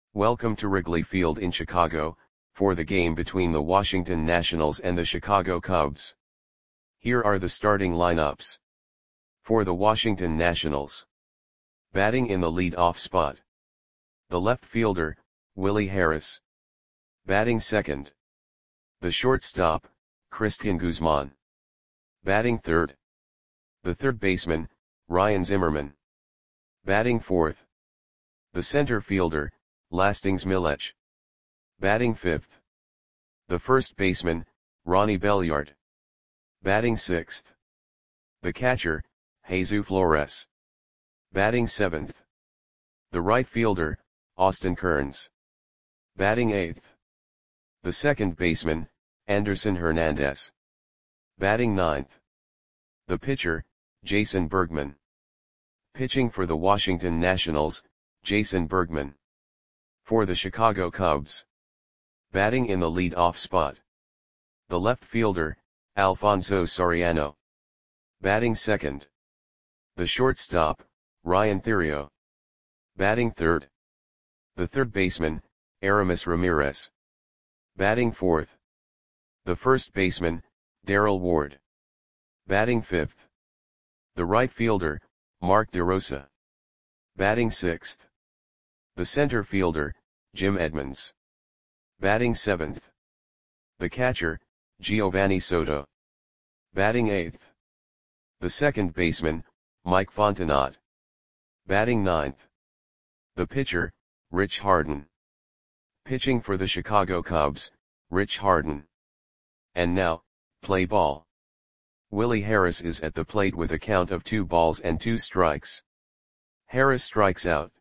Welcome to Wrigley Field in Chicago, for the game between the Washington Nationals and the Chicago Cubs. Here are the starting lineups. For the Washington Nationals. Batting in the lead-off spot. The left fielder, Willie Harris. Batting second. The shortstop, Cristian Guzman. Batting third. The third baseman, Ryan Zimmerman. Batting fourth. The center fielder, Lastings Milech. Batting fifth. The first baseman, Ronnie Belliard. Batting sixth. The catcher, Jesus Flores. Batting seventh. The right fielder, Austin Kearns. Batting eighth. The second baseman, Anderson Hernandez. Batting ninth. The pitcher, Jason Bergman. Pitching for the Washington Nationals, Jason Bergman. For the Chicago Cubs. Batting in the lead-off spot. The left fielder, Alfonso Soriano. Batting second. The shortstop, Ryan Theriot. Batting third. The third baseman, Aramis Ramirez. Batting fourth. The first baseman, Darrell Ward. Batting fifth. The right fielder, Mark DeRosa. Batting sixth. The center fielder, Jim Edmonds. Batting seventh. The catcher, Giovanni Soto. Batting eighth. The second baseman, Mike Fontenot. Batting ninth. The pitcher, Rich Harden. Pitching for the Chicago Cubs, Rich Harden. And now, play ball. Willie Harris is at the plate with a count of 2 balls and 2 strikes. Harris strikes out.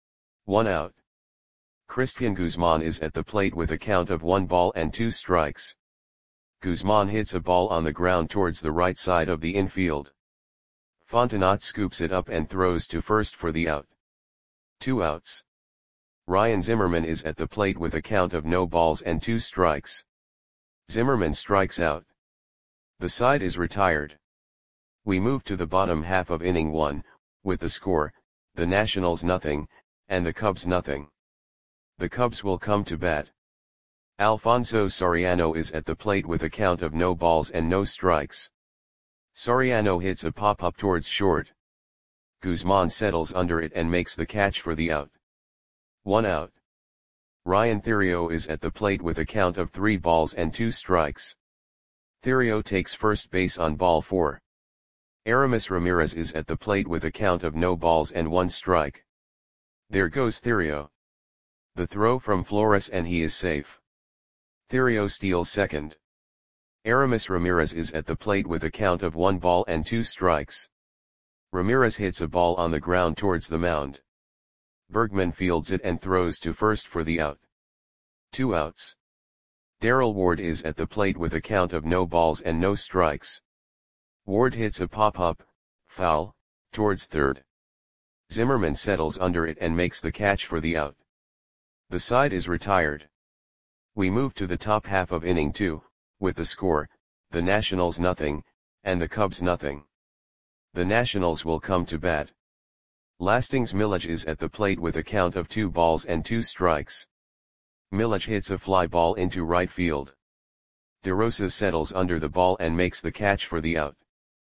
1 out. Cristian Guzman is at the plate with a count of 1 ball and 2 strikes. Guzman hits a ball on the ground towards the right side of the infield. Fontenot scoops it up and throws to first for the out. 2 outs. Ryan Zimmerman is at the plate with a count of no balls and 2 strikes. Zimmerman strikes out. The side is retired. We move to the bottom half of inning 1, with the score, the Nationals nothing, and the Cubs nothing. The Cubs will come to bat. Alfonso Soriano is at the plate with a count of no balls and no strikes. Soriano hits a pop-up towards short. Guzman settles under it and makes the catch for the out. 1 out. Ryan Theriot is at the plate with a count of 3 balls and 2 strikes. Theriot takes first base on ball 4. Aramis Ramirez is at the plate with a count of no balls and 1 strike. There goes Theriot. The throw from Flores and he is safe. Theriot steals second. Aramis Ramirez is at the plate with a count of 1 ball and 2 strikes. Ramirez hits a ball on the ground towards the mound. Bergman fields it and throws to first for the out. 2 outs. Darrell Ward is at the plate with a count of no balls and no strikes. Ward hits a pop-up, foul, towards third. Zimmerman settles under it and makes the catch for the out. The side is retired. We move to the top half of inning 2, with the score, the Nationals nothing, and the Cubs nothing. The Nationals will come to bat. Lastings Milech is at the plate with a count of 2 balls and 2 strikes. Milech hits a fly ball into right field. DeRosa settles under the ball and makes the catch for the out.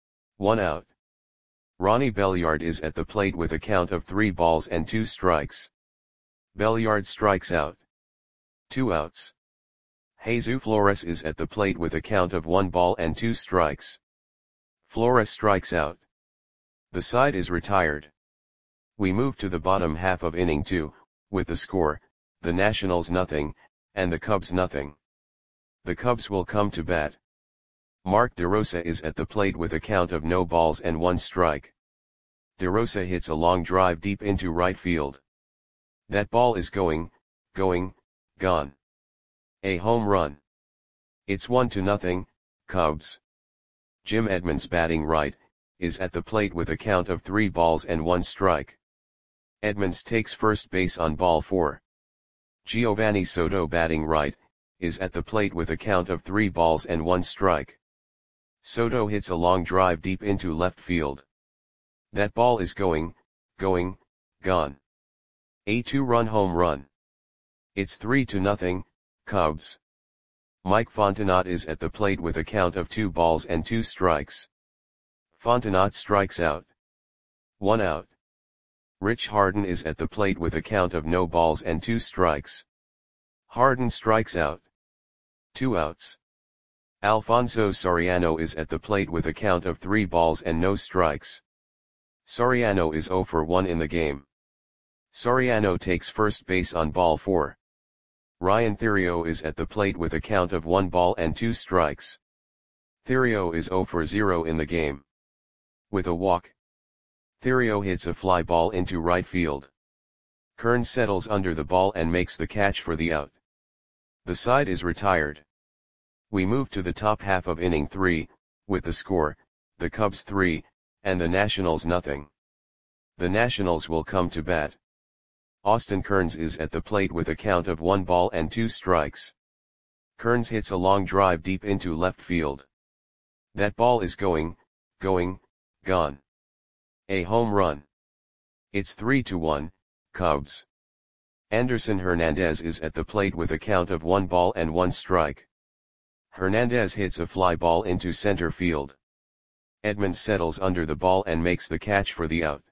1 out. Ronnie Belliard is at the plate with a count of 3 balls and 2 strikes. Belliard strikes out. 2 outs. Jesus Flores is at the plate with a count of 1 ball and 2 strikes. Flores strikes out. The side is retired. We move to the bottom half of inning 2, with the score, the Nationals nothing, and the Cubs nothing. The Cubs will come to bat. Mark DeRosa is at the plate with a count of no balls and 1 strike. DeRosa hits a long drive deep into right field. That ball is going, gone. A home run. It's 1-0, Cubs. Jim Edmonds batting right, is at the plate with a count of 3 balls and 1 strike. Edmonds takes first base on ball 4. Giovanni Soto batting right, is at the plate with a count of 3 balls and 1 strike. Soto hits a long drive deep into left field. That ball is going, gone. A 2-run home run. It's 3-0, Cubs. Mike Fontenot is at the plate with a count of 2 balls and 2 strikes. Fontenot strikes out. 1 out. Rich Harden is at the plate with a count of no balls and 2 strikes. Harden strikes out. 2 outs. Alfonso Soriano is at the plate with a count of 3 balls and no strikes. Soriano is 0 for 1 in the game. Soriano takes first base on ball 4. Ryan Theriot is at the plate with a count of 1 ball and 2 strikes. Theriot is 0 for 0 in the game. With a walk, Theriot hits a fly ball into right field. Kearns settles under the ball and makes the catch for the out. The side is retired. We move to the top half of inning 3, with the score, the Cubs 3, and the Nationals nothing. The Nationals will come to bat. Austin Kearns is at the plate with a count of 1 ball and 2 strikes. Kearns hits a long drive deep into left field. That ball is going, gone. A home run. It's 3-1, Cubs. Anderson Hernandez is at the plate with a count of 1 ball and 1 strike. Hernandez hits a fly ball into center field. Edmonds settles under the ball and makes the catch for the out.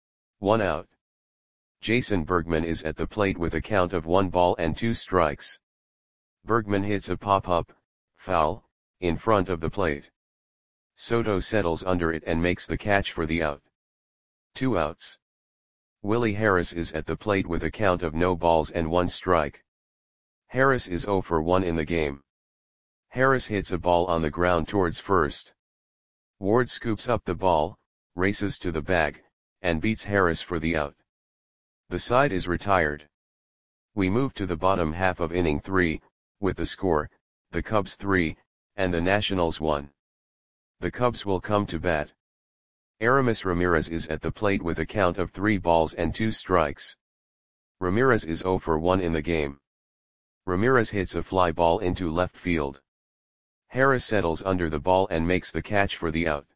1 out. Jason Bergman is at the plate with a count of 1 ball and 2 strikes. Bergman hits a pop-up, foul, in front of the plate. Soto settles under it and makes the catch for the out. 2 outs. Willie Harris is at the plate with a count of no balls and 1 strike. Harris is 0 for 1 in the game. Harris hits a ball on the ground towards first. Ward scoops up the ball, races to the bag, and beats Harris for the out. The side is retired. We move to the bottom half of inning 3, with the score, the Cubs 3, and the Nationals 1. The Cubs will come to bat. Aramis Ramirez is at the plate with a count of 3 balls and 2 strikes. Ramirez is 0 for 1 in the game. Ramirez hits a fly ball into left field. Harris settles under the ball and makes the catch for the out.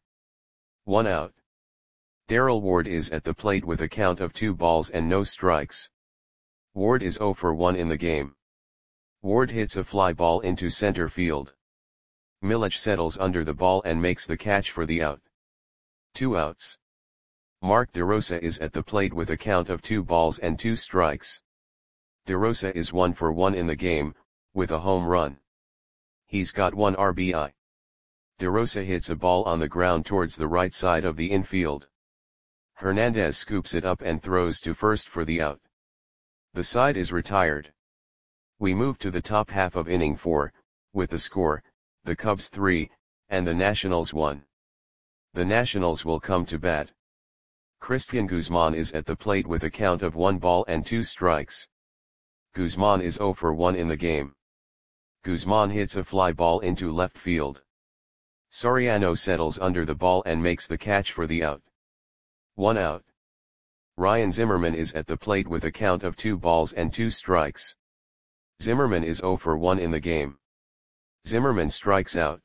1 out. Darrell Ward is at the plate with a count of 2 balls and no strikes. Ward is 0 for 1 in the game. Ward hits a fly ball into center field. Milich settles under the ball and makes the catch for the out. 2 outs. Mark DeRosa is at the plate with a count of 2 balls and 2 strikes. DeRosa is 1 for 1 in the game, with a home run. He's got 1 RBI. DeRosa hits a ball on the ground towards the right side of the infield. Hernandez scoops it up and throws to first for the out. The side is retired. We move to the top half of inning 4, with the score, the Cubs 3, and the Nationals 1. The Nationals will come to bat. Christian Guzman is at the plate with a count of 1 ball and 2 strikes. Guzman is 0 for 1 in the game. Guzman hits a fly ball into left field. Soriano settles under the ball and makes the catch for the out. 1 out. Ryan Zimmerman is at the plate with a count of 2 balls and 2 strikes. Zimmerman is 0 for 1 in the game. Zimmerman strikes out.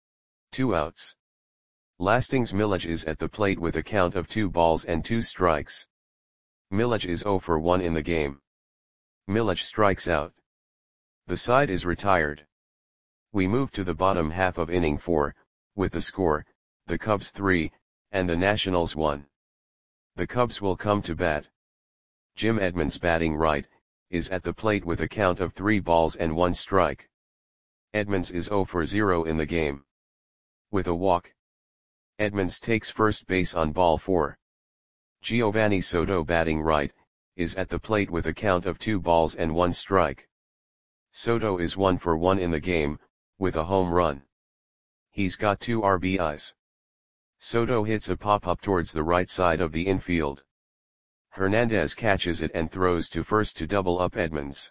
2 outs. Lastings Milich is at the plate with a count of 2 balls and 2 strikes. Milich is 0 for 1 in the game. Milich strikes out. The side is retired. We move to the bottom half of inning 4, with the score, the Cubs 3, and the Nationals 1. The Cubs will come to bat. Jim Edmonds batting right, is at the plate with a count of 3 balls and 1 strike. Edmonds is 0 for 0 in the game. With a walk, Edmonds takes first base on ball 4. Giovanni Soto batting right, is at the plate with a count of 2 balls and 1 strike. Soto is 1 for 1 in the game, with a home run. He's got 2 RBIs. Soto hits a pop-up towards the right side of the infield. Hernandez catches it and throws to first to double up Edmonds.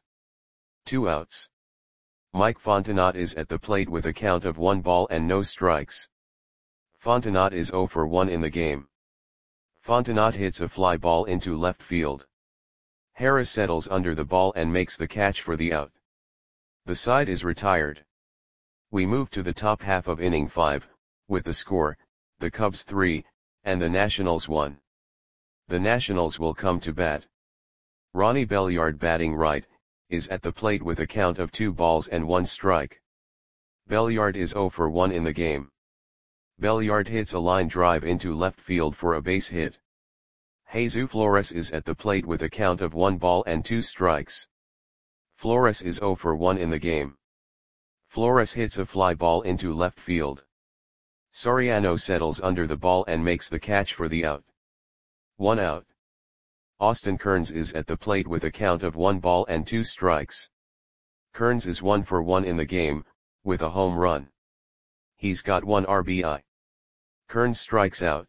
2 outs. Mike Fontenot is at the plate with a count of 1 ball and no strikes. Fontenot is 0 for 1 in the game. Fontenot hits a fly ball into left field. Harris settles under the ball and makes the catch for the out. The side is retired. We move to the top half of inning 5, with the score, the Cubs 3, and the Nationals 1. The Nationals will come to bat. Ronnie Belliard batting right, is at the plate with a count of 2 balls and 1 strike. Belliard is 0 for 1 in the game. Belliard hits a line drive into left field for a base hit. Jesus Flores is at the plate with a count of 1 ball and 2 strikes. Flores is 0 for 1 in the game. Flores hits a fly ball into left field. Soriano settles under the ball and makes the catch for the out. 1 out. Austin Kearns is at the plate with a count of 1 ball and 2 strikes. Kearns is 1 for 1 in the game, with a home run. He's got 1 RBI. Kearns strikes out.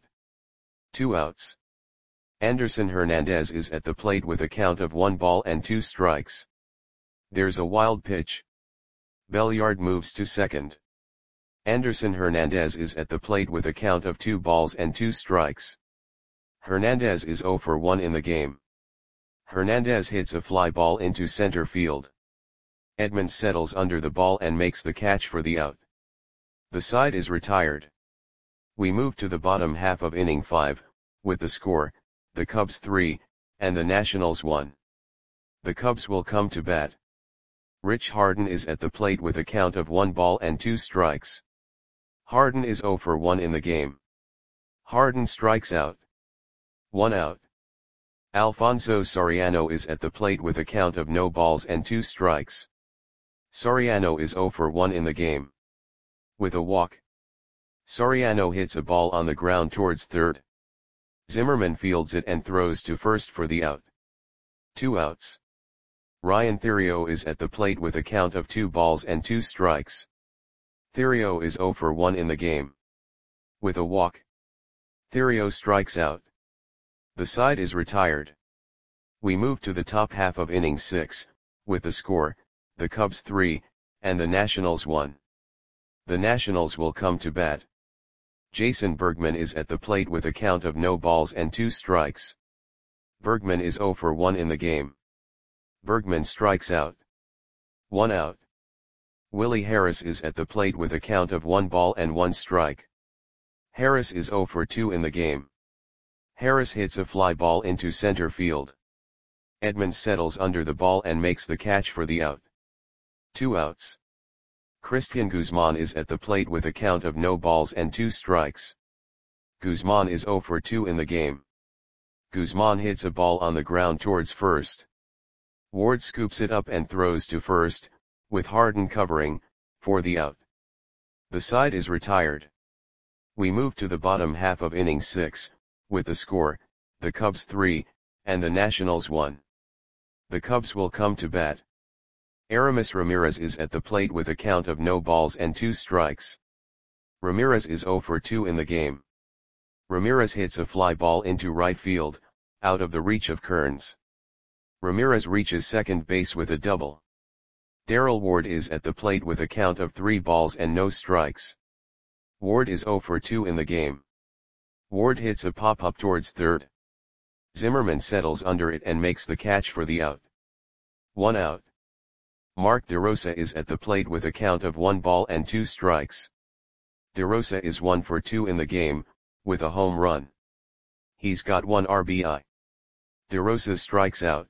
2 outs. Anderson Hernandez is at the plate with a count of 1 ball and 2 strikes. There's a wild pitch. Belliard moves to second. Anderson Hernandez is at the plate with a count of 2 balls and 2 strikes. Hernandez is 0 for 1 in the game. Hernandez hits a fly ball into center field. Edmonds settles under the ball and makes the catch for the out. The side is retired. We move to the bottom half of inning 5, with the score, the Cubs 3, and the Nationals 1. The Cubs will come to bat. Rich Harden is at the plate with a count of 1 ball and 2 strikes. Harden is 0 for 1 in the game. Harden strikes out. 1 out. Alfonso Soriano is at the plate with a count of no balls and 2 strikes. Soriano is 0 for 1 in the game. With a walk. Soriano hits a ball on the ground towards third. Zimmerman fields it and throws to first for the out. 2 outs. Ryan Theriot is at the plate with a count of 2 balls and 2 strikes. Theriot is 0 for 1 in the game. With a walk. Theriot strikes out. The side is retired. We move to the top half of inning 6, with the score, the Cubs 3, and the Nationals 1. The Nationals will come to bat. Jason Bergman is at the plate with a count of no balls and 2 strikes. Bergman is 0 for 1 in the game. Bergman strikes out. 1 out. Willie Harris is at the plate with a count of 1 ball and 1 strike. Harris is 0 for 2 in the game. Harris hits a fly ball into center field. Edmonds settles under the ball and makes the catch for the out. 2 outs. Christian Guzman is at the plate with a count of no balls and 2 strikes. Guzman is 0 for 2 in the game. Guzman hits a ball on the ground towards first. Ward scoops it up and throws to first, with Harden covering, for the out. The side is retired. We move to the bottom half of inning 6, with the score, the Cubs 3, and the Nationals 1. The Cubs will come to bat. Aramis Ramirez is at the plate with a count of no balls and 2 strikes. Ramirez is 0 for 2 in the game. Ramirez hits a fly ball into right field, out of the reach of Kearns. Ramirez reaches second base with a double. Darrell Ward is at the plate with a count of 3 balls and no strikes. Ward is 0 for 2 in the game. Ward hits a pop-up towards third. Zimmerman settles under it and makes the catch for the out. 1 out. Mark DeRosa is at the plate with a count of 1 ball and 2 strikes. DeRosa is 1 for 2 in the game, with a home run. He's got 1 RBI. DeRosa strikes out.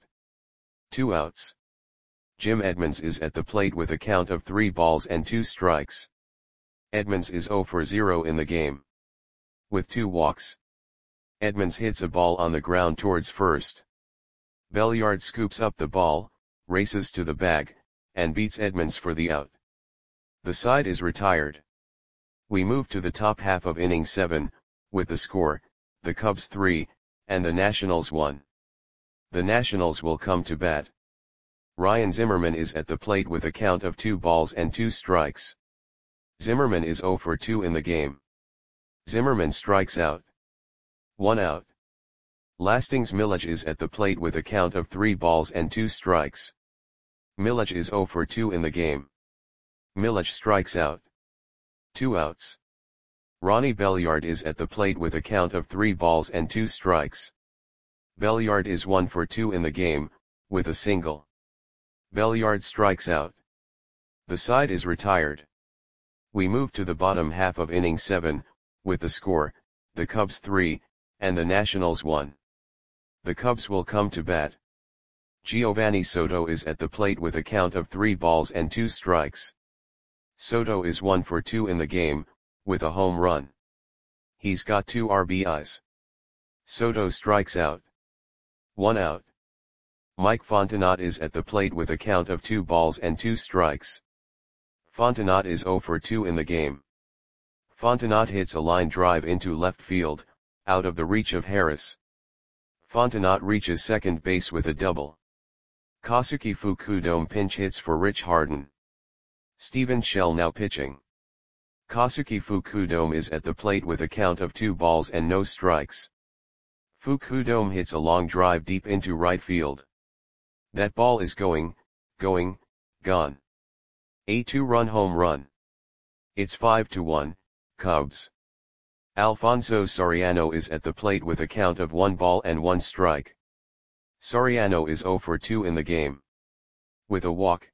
2 outs. Jim Edmonds is at the plate with a count of 3 balls and 2 strikes. Edmonds is 0 for 0 in the game. With 2 walks. Edmonds hits a ball on the ground towards first. Belliard scoops up the ball, races to the bag, and beats Edmonds for the out. The side is retired. We move to the top half of inning 7, with the score, the Cubs 3, and the Nationals 1. The Nationals will come to bat. Ryan Zimmerman is at the plate with a count of 2 balls and 2 strikes. Zimmerman is 0 for 2 in the game. Zimmerman strikes out. 1 out. Lastings Milledge is at the plate with a count of 3 balls and 2 strikes. Milledge is 0 for 2 in the game. Milledge strikes out. 2 outs. Ronnie Belliard is at the plate with a count of 3 balls and 2 strikes. Belliard is 1 for 2 in the game, with a single. Belliard strikes out. The side is retired. We move to the bottom half of inning 7, with the score, the Cubs 3, and the Nationals 1. The Cubs will come to bat. Giovanni Soto is at the plate with a count of 3 balls and 2 strikes. Soto is 1 for 2 in the game, with a home run. He's got 2 RBIs. Soto strikes out. 1 out. Mike Fontenot is at the plate with a count of 2 balls and 2 strikes. Fontenot is 0 for 2 in the game. Fontenot hits a line drive into left field, out of the reach of Harris. Fontenot reaches second base with a double. Kazuki Fukudome pinch hits for Rich Harden. Steven Shell now pitching. Kazuki Fukudome is at the plate with a count of 2 balls and no strikes. Fukudome hits a long drive deep into right field. That ball is gone. A 2-run home run. It's 5-1, Cubs. Alfonso Soriano is at the plate with a count of 1 ball and 1 strike. Soriano is 0 for 2 in the game. With a walk.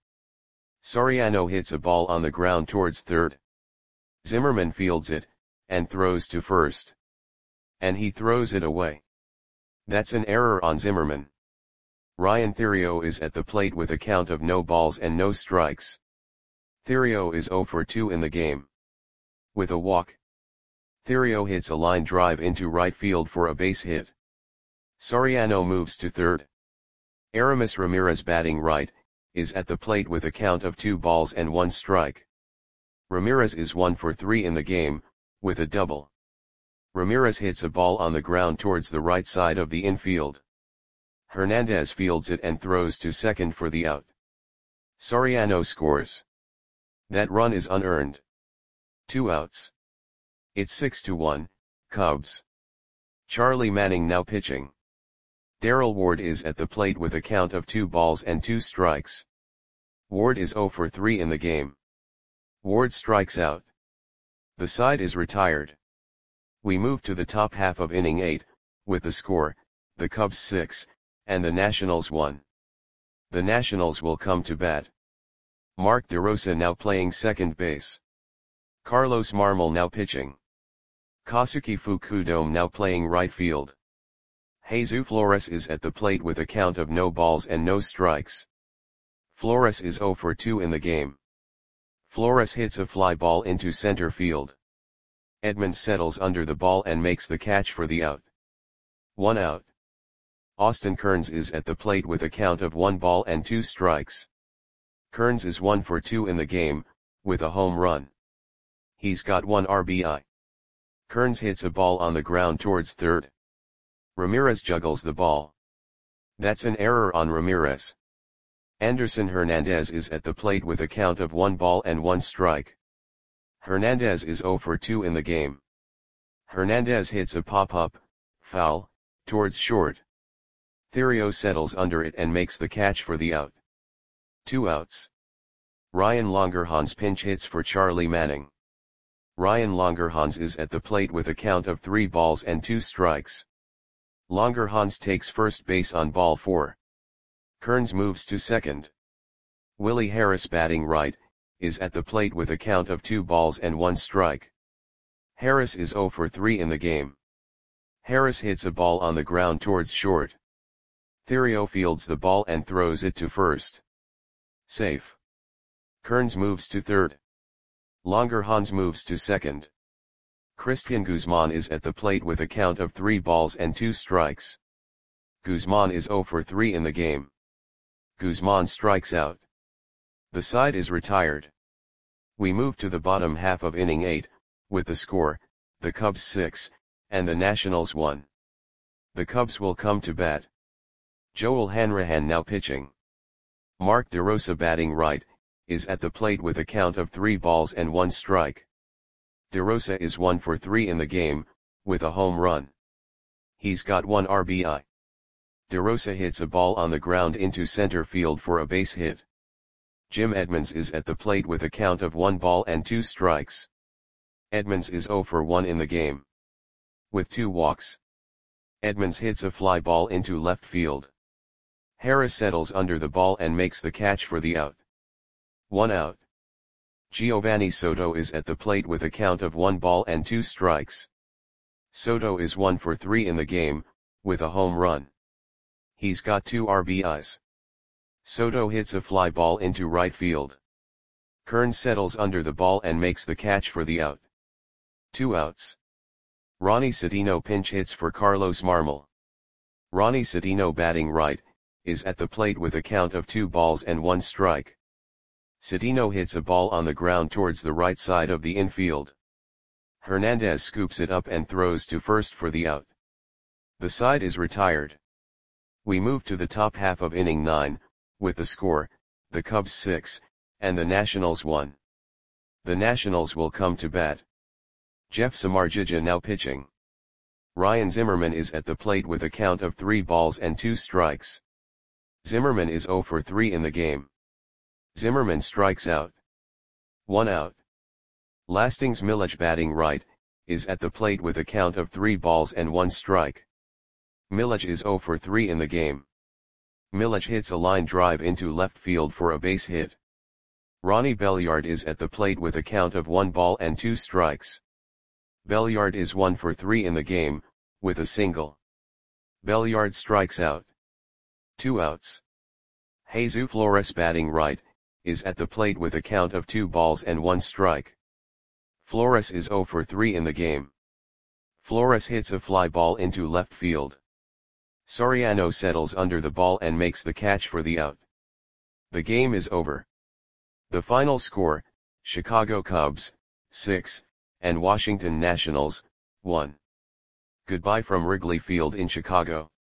Soriano hits a ball on the ground towards third. Zimmerman fields it, and throws to first. And he throws it away. That's an error on Zimmerman. Ryan Theriot is at the plate with a count of no balls and no strikes. Theriot is 0 for 2 in the game. With a walk. Theriot hits a line drive into right field for a base hit. Soriano moves to third. Aramis Ramirez batting right, is at the plate with a count of 2 balls and 1 strike. Ramirez is 1 for 3 in the game, with a double. Ramirez hits a ball on the ground towards the right side of the infield. Hernandez fields it and throws to second for the out. Soriano scores. That run is unearned. 2 outs. It's 6-1, Cubs. Charlie Manning now pitching. Darrell Ward is at the plate with a count of 2 balls and 2 strikes. Ward is 0 for 3 in the game. Ward strikes out. The side is retired. We move to the top half of inning 8, with the score, the Cubs 6, and the Nationals 1. The Nationals will come to bat. Mark DeRosa now playing second base. Carlos Marmol now pitching. Kazuki Fukudome now playing right field. Jesus Flores is at the plate with a count of no balls and no strikes. Flores is 0 for 2 in the game. Flores hits a fly ball into center field. Edmonds settles under the ball and makes the catch for the out. 1 out. Austin Kearns is at the plate with a count of 1 ball and 2 strikes. Kearns is 1 for 2 in the game, with a home run. He's got 1 RBI. Kearns hits a ball on the ground towards third. Ramirez juggles the ball. That's an error on Ramirez. Anderson Hernandez is at the plate with a count of 1 ball and 1 strike. Hernandez is 0 for 2 in the game. Hernandez hits a pop-up, foul, towards short. Theriot settles under it and makes the catch for the out. 2 outs. Ryan Longerhans pinch hits for Charlie Manning. Ryan Longerhans is at the plate with a count of 3 balls and 2 strikes. Longerhans takes first base on ball 4. Kearns moves to second. Willie Harris batting right, is at the plate with a count of 2 balls and 1 strike. Harris is 0 for 3 in the game. Harris hits a ball on the ground towards short. Theriot fields the ball and throws it to first. Safe. Kearns moves to third. Longerhans moves to second. Christian Guzman is at the plate with a count of 3 balls and 2 strikes. Guzman is 0 for 3 in the game. Guzman strikes out. The side is retired. We move to the bottom half of inning 8, with the score, the Cubs 6, and the Nationals 1. The Cubs will come to bat. Joel Hanrahan now pitching. Mark DeRosa batting right, is at the plate with a count of 3 balls and 1 strike. DeRosa is 1 for 3 in the game, with a home run. He's got 1 RBI. DeRosa hits a ball on the ground into center field for a base hit. Jim Edmonds is at the plate with a count of 1 ball and 2 strikes. Edmonds is 0 for 1 in the game. With 2 walks. Edmonds hits a fly ball into left field. Harris settles under the ball and makes the catch for the out. 1 out. Giovanni Soto is at the plate with a count of 1 ball and 2 strikes. Soto is 1 for 3 in the game, with a home run. He's got 2 RBIs. Soto hits a fly ball into right field. Kearns settles under the ball and makes the catch for the out. 2 outs. Ronnie Citino pinch hits for Carlos Marmol. Ronnie Citino, batting right, is at the plate with a count of 2 balls and 1 strike. Citino hits a ball on the ground towards the right side of the infield. Hernandez scoops it up and throws to first for the out. The side is retired. We move to the top half of inning 9, with the score, the Cubs 6, and the Nationals 1. The Nationals will come to bat. Jeff Samardzija now pitching. Ryan Zimmerman is at the plate with a count of 3 balls and 2 strikes. Zimmerman is 0 for 3 in the game. Zimmerman strikes out. 1 out. Lastings Milledge, batting right, is at the plate with a count of 3 balls and 1 strike. Milledge is 0 for 3 in the game. Milledge hits a line drive into left field for a base hit. Ronnie Belliard is at the plate with a count of 1 ball and 2 strikes. Belliard is 1 for 3 in the game, with a single. Belliard strikes out. 2 outs. Jesus Flores, batting right, is at the plate with a count of 2 balls and 1 strike. Flores is 0 for 3 in the game. Flores hits a fly ball into left field. Soriano settles under the ball and makes the catch for the out. The game is over. The final score, Chicago Cubs, 6, and Washington Nationals, 1. Goodbye from Wrigley Field in Chicago.